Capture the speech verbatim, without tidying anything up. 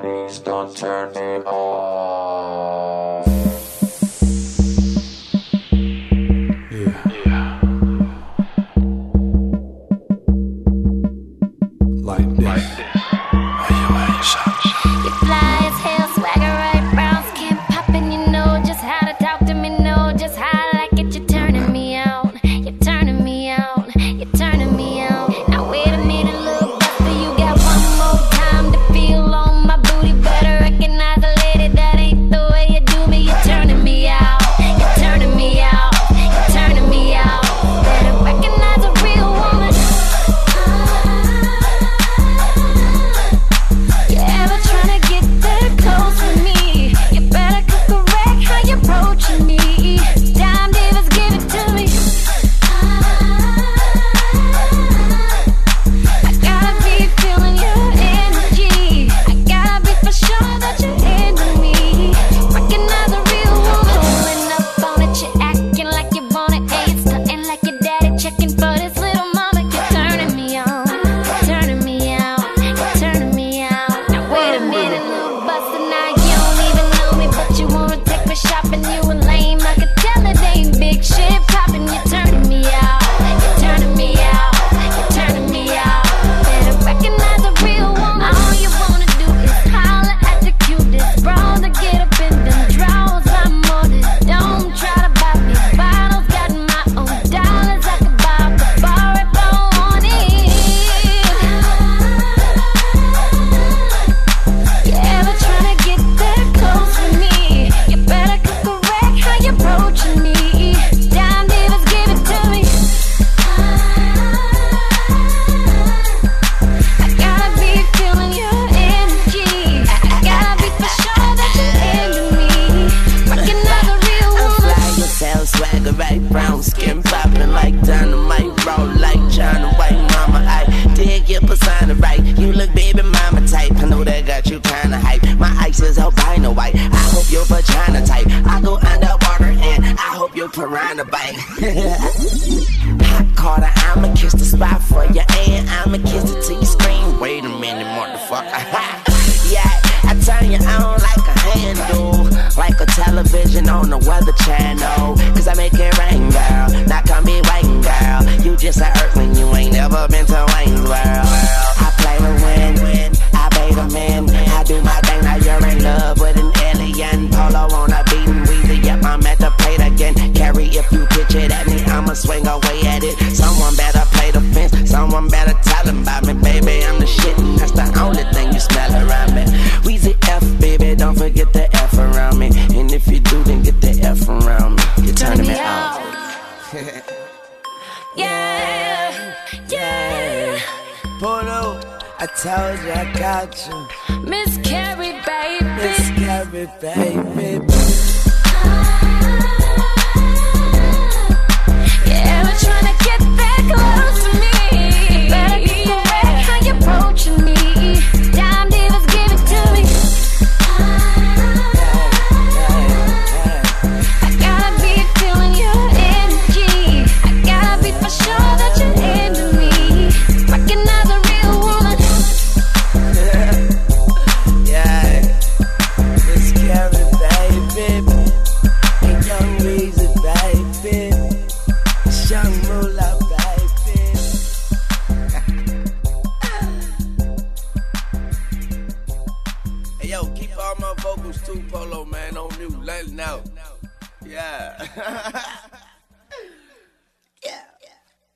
Please don't turn me off. Yeah. Yeah. Like this. Like this. Hey, yo, hey, shot, shot. You fly as hell, swagger right, brown skin poppin'. You know just how to talk to me, know just how I like it. You're turning me out, you're turning me out, you're turning me out. Now wait a minute, little buster, you got one more time to feel on my booty. Better recognize a lady, that ain't the way you do me. You're turning me out, you're turning me out, you're turning me out. Better recognize a real woman. You ever tryna get that close with me? You better correct how you're approaching me. Dime divas, give it to me. I gotta be feeling your energy. I gotta be for sure that you're into me. Recognize a real woman. Pulling up on it, you're acting like you want it. Ain't stunting like your daddy checking for this little mama. You're turning me on, you're turning me out, you're turning me out. Now wait a minute, little buster, now you don't even know me, but you wanna take me shopping. You a lame, I could tell it ain't big shit popping. You're turning me out, you're turning me out, you're turning me out. Better recognize a real woman. All you wanna do is holler at the cutest bras to get up in them drawers. I'm more than don't try to buy me bottles. Got my own dollars, I could buy up the bar if I want it. You ever tryna get that close with me? You better correct how you're approaching me. Dime divas, give it to me. I gotta be feeling your energy. I gotta be for sure that you're into me. Recognize a real I'm woman. fly yourself, swagger right, brown skin poppin' like dynamite, roll like China White mama. I dig your persona right, you look baby mama type. I know that got you kinda hype. My ice is albino white. I hope your vagina tight. I go underwater and I hope your piranha bite. Hot Carter, I'ma kiss the spot for you and I'ma kiss it till you scream. Wait a minute, motherfucker. Yeah, I turn you on like a handle, like a television on the Weather Channel. Cause I make it rain, girl. Not come be waiting, girl. You just a earthling, you ain't never been to Wayne's World. I play to win, I bait them in. I do my thing, now you're in love with an alien. Polo on a beaten Weezy, yep, I'm at the plate again. Carry if you pitch it at me, I'ma swing away at it. Someone better play the fence, someone better tell them about me. Baby, I'm the shit, and that's the only thing you smell around me. Weezy F, baby, don't forget the F around me. And if you do, then get the F around me. You're turning me out. Yeah, yeah. Polo, I told you I got you. Miss Carrie, baby. Miss Carrie, baby. You ever tryna get that close to me? Better correct how you're approaching me. Dime divas, give it to me. I gotta be feeling your energy. I gotta be for sure that you're into me. Recognize a real woman. Yeah, Miss Carrie, baby. And young Weezy, baby. Young Moolah, baby. Hey, yo, keep all my vocals too, Polo, man, on mute. Let it know. Yeah.